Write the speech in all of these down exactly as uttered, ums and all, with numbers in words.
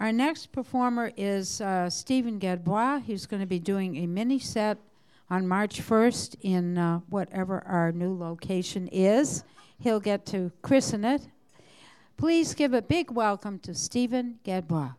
Our next performer is uh, Stephen Gadbois. He's going to be doing a mini set on March first in uh, whatever our new location is. He'll get to christen it. Please give a big welcome to Stephen Gadbois.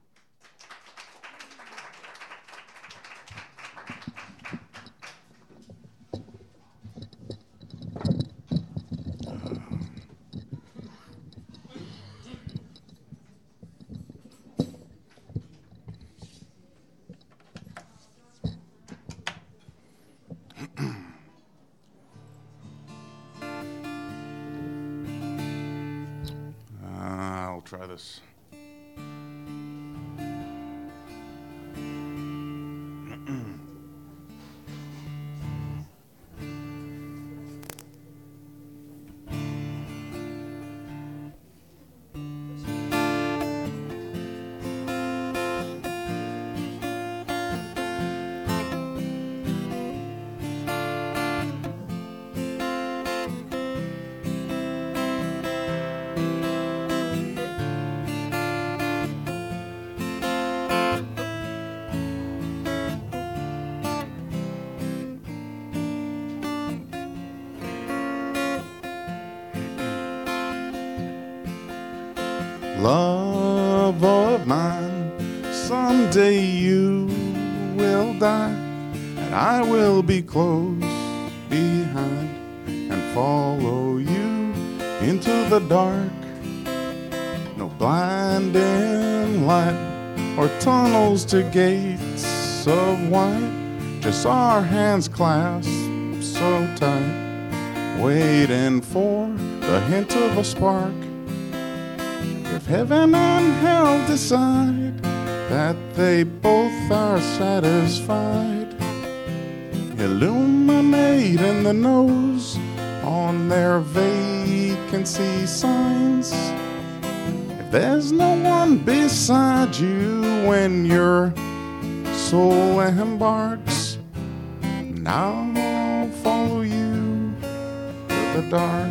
I'll try this. Love of mine, someday you will die, and I will be close behind and follow you into the dark. No blinding light or tunnels to gates of white, just our hands clasped so tight, waiting for the hint of a spark. If heaven and hell decide that they both are satisfied, illuminate in the nose on their vacancy signs. If there's no one beside you when your soul embarks, now I'll follow you to the dark.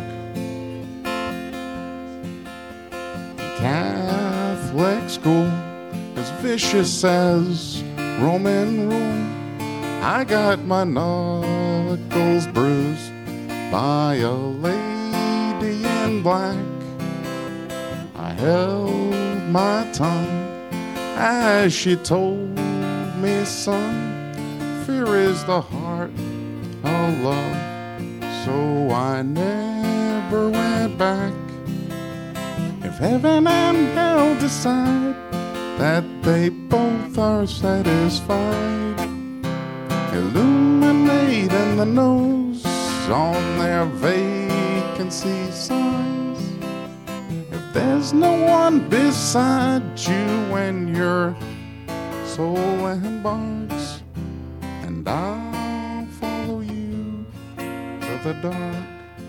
Catholic school, as vicious as Roman rule, I got my knuckles bruised by a lady in black. I held my tongue as she told me, son, fear is the heart of love, so I never went back. If heaven and hell decide that they both are satisfied, illuminate in the nose on their vacancy signs. If there's no one beside you when your soul embarks, and I'll follow you to the dark.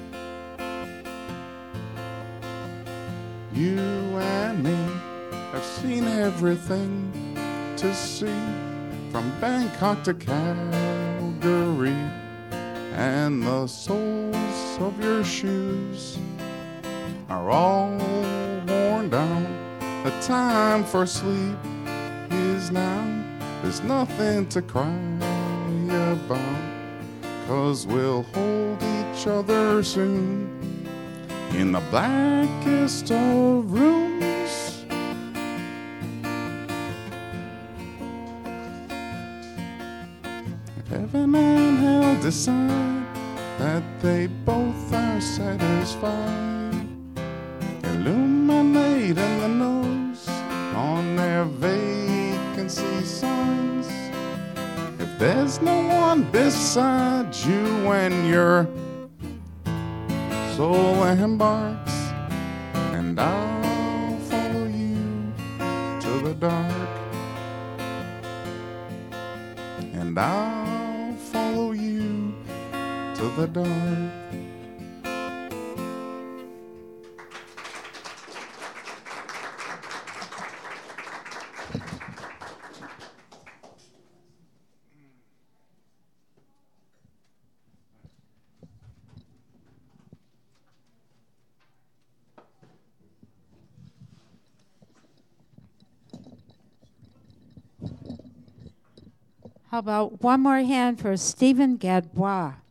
You and me have seen everything to see, from Bangkok to Calgary, and the soles of your shoes are all worn down. The time for sleep is now. There's nothing to cry about, 'cause we'll hold each other soon in the blackest of rooms. If heaven and hell decide that they both are satisfied, illuminate in the nose on their vacancy signs. If there's no one beside you when you're soul embarks, and I'll follow you to the dark, and I'll follow you to the dark. How about one more hand for Stephen Gadbois?